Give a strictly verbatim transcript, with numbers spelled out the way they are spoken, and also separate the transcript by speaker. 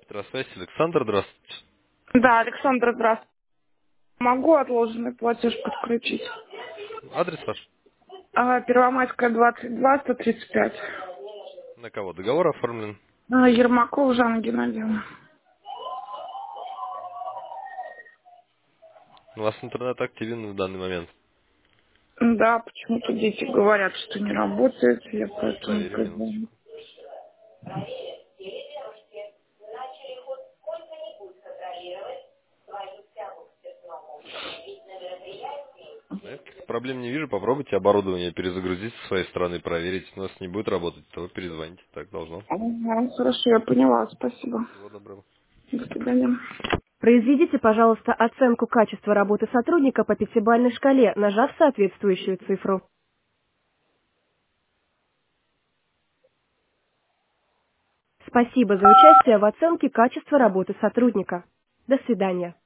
Speaker 1: Здравствуйте, Александр, здравствуйте.
Speaker 2: Да, Александр, здравствуйте. Могу отложенный платеж подключить.
Speaker 1: Адрес ваш?
Speaker 2: А, Первомайская, двадцать два, сто тридцать пять.
Speaker 1: На кого? Договор оформлен?
Speaker 2: А, Ермакова Жанна Геннадьевна.
Speaker 1: У вас интернет активен в данный момент.
Speaker 2: Да, почему-то дети говорят, что не работает, я поэтому
Speaker 1: Проверим
Speaker 2: позвоню.
Speaker 1: минуточку. Да, я каких-то проблем не вижу. Попробуйте оборудование перезагрузить со своей стороны, проверить. Если у нас не будет работать, то вы перезвоните. Так должно.
Speaker 2: Ага, хорошо, я поняла, спасибо.
Speaker 1: Всего доброго.
Speaker 2: До свидания.
Speaker 3: Произведите, пожалуйста, оценку качества работы сотрудника по пятибалльной шкале, нажав соответствующую цифру. Спасибо за участие в оценке качества работы сотрудника. До свидания.